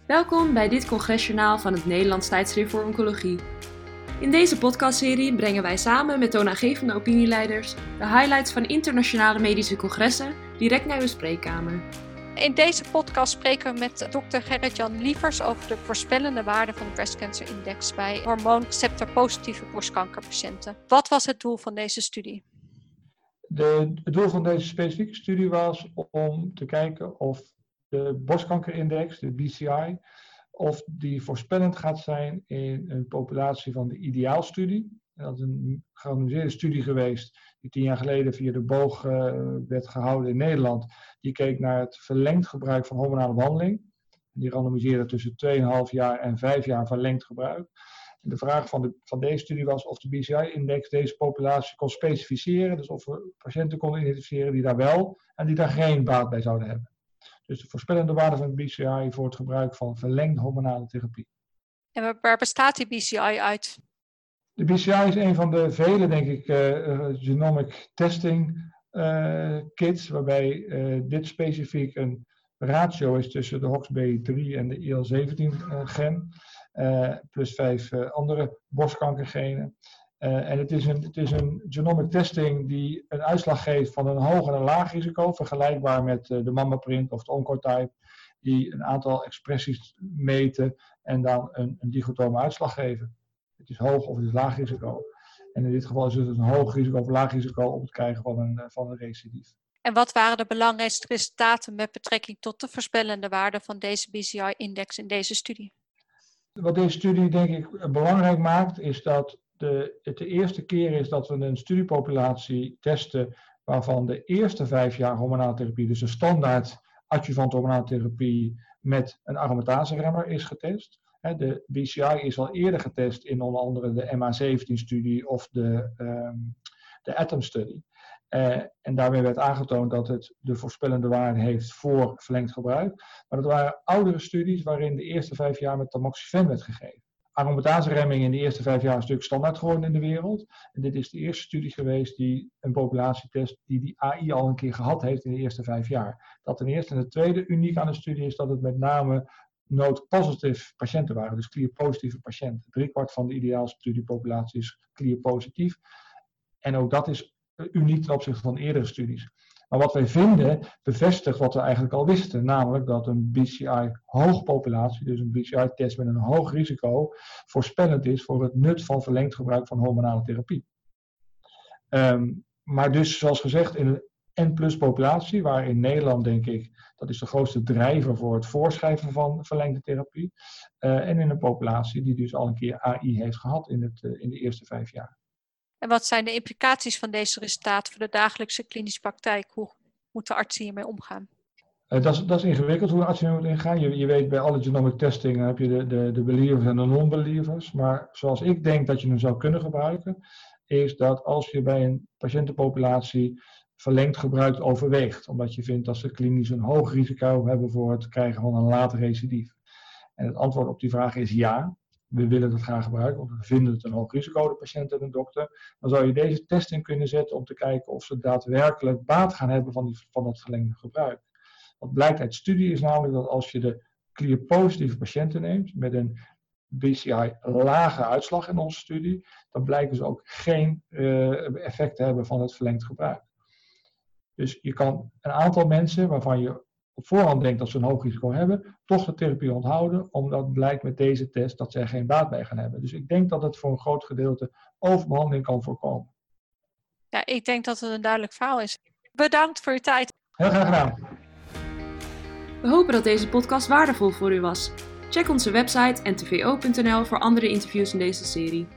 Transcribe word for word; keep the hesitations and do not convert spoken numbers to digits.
Welkom bij dit congresjournaal van het Nederlands Tijdschrift voor Oncologie. In deze podcastserie brengen wij samen met toonaangevende opinieleiders de highlights van internationale medische congressen direct naar uw spreekkamer. In deze podcast spreken we met dokter Gerrit-Jan Lievers over de voorspellende waarde van de Breast Cancer Index bij hormoonreceptor-positieve borstkankerpatiënten. Wat was het doel van deze studie? De, het doel van deze specifieke studie was om te kijken of de borstkankerindex, de B C I, of die voorspellend gaat zijn in een populatie van de ideaalstudie. Dat is een gerandomiseerde studie geweest die tien jaar geleden via de boog uh, werd gehouden in Nederland. Die keek naar het verlengd gebruik van hormonale behandeling. Die randomiseerde tussen twee komma vijf jaar en vijf jaar verlengd gebruik. En de vraag van, de, van deze studie was of de B C I-index deze populatie kon specificeren. Dus of we patiënten konden identificeren die daar wel en die daar geen baat bij zouden hebben. Dus de voorspellende waarde van de B C I voor het gebruik van verlengde hormonale therapie. En waar bestaat die B C I uit? De B C I is een van de vele, denk ik, uh, genomic testing uh, kits, waarbij uh, dit specifiek een ratio is tussen de H O X B drie en de I L zeventien uh, gen, uh, plus vijf uh, andere borstkankergenen. Uh, en het is, een, het is een genomic testing die een uitslag geeft van een hoog en een laag risico, vergelijkbaar met uh, de MammaPrint of de Oncotype, die een aantal expressies meten en dan een, een digotome uitslag geven. Het is hoog of het is laag risico. En in dit geval is het een hoog risico of laag risico op het krijgen van een, van een recidief. En wat waren de belangrijkste resultaten met betrekking tot de voorspellende waarde van deze B C I-index in deze studie? Wat deze studie denk ik belangrijk maakt, is dat de, het de eerste keer is dat we een studiepopulatie testen waarvan de eerste vijf jaar hormonale therapie, dus een standaard adjuvant hormonale therapie met een aromatase-remmer is getest. De B C I is al eerder getest in onder andere de M A zeventien-studie of de, um, de ATOM-studie. Uh, en daarmee werd aangetoond dat het de voorspellende waarde heeft voor verlengd gebruik. Maar dat waren oudere studies waarin de eerste vijf jaar met tamoxifen werd gegeven. Aromatase-remming in de eerste vijf jaar is natuurlijk standaard geworden in de wereld. En dit is de eerste studie geweest die een populatietest die die A I al een keer gehad heeft in de eerste vijf jaar. Dat ten eerste. En het tweede uniek aan de studie is dat het met name node-positive patiënten waren, dus clear-positieve patiënten. Driekwart van de ideaalstudiepopulatie is clear-positief. En ook dat is uniek ten opzichte van eerdere studies. Maar wat wij vinden bevestigt wat we eigenlijk al wisten, namelijk dat een B C I-hoog populatie, dus een B C I-test met een hoog risico, voorspellend is voor het nut van verlengd gebruik van hormonale therapie. Um, maar dus, zoals gezegd, in een N-plus populatie, waar in Nederland, denk ik, dat is de grootste drijver voor het voorschrijven van verlengde therapie. Uh, en in een populatie die dus al een keer A I heeft gehad in, het, uh, in de eerste vijf jaar. En wat zijn de implicaties van deze resultaten voor de dagelijkse klinische praktijk? Hoe moeten artsen hiermee omgaan? Uh, dat, is, dat is ingewikkeld hoe artsen hiermee moeten ingaan. Je, je weet, bij alle genomic testing heb je de, de, de believers en de non-believers. Maar zoals ik denk dat je hem zou kunnen gebruiken, is dat als je bij een patiëntenpopulatie verlengd gebruik overweegt, omdat je vindt dat ze klinisch een hoog risico hebben voor het krijgen van een later recidief. En het antwoord op die vraag is ja, we willen dat graag gebruiken, want we vinden het een hoog risico, de patiënt en de dokter. Dan zou je deze testing kunnen zetten om te kijken of ze daadwerkelijk baat gaan hebben van, die, van dat verlengde gebruik. Wat blijkt uit studie is namelijk dat als je de clear-positieve patiënten neemt met een B C I-lage uitslag in onze studie, dan blijken ze ook geen uh, effect te hebben van het verlengd gebruik. Dus je kan een aantal mensen waarvan je op voorhand denkt dat ze een hoog risico hebben, toch de therapie onthouden, omdat blijkt met deze test dat zij er geen baat bij gaan hebben. Dus ik denk dat het voor een groot gedeelte overbehandeling kan voorkomen. Ja, ik denk dat het een duidelijk verhaal is. Bedankt voor uw tijd. Heel graag gedaan. We hopen dat deze podcast waardevol voor u was. Check onze website n t v o punt n l voor andere interviews in deze serie.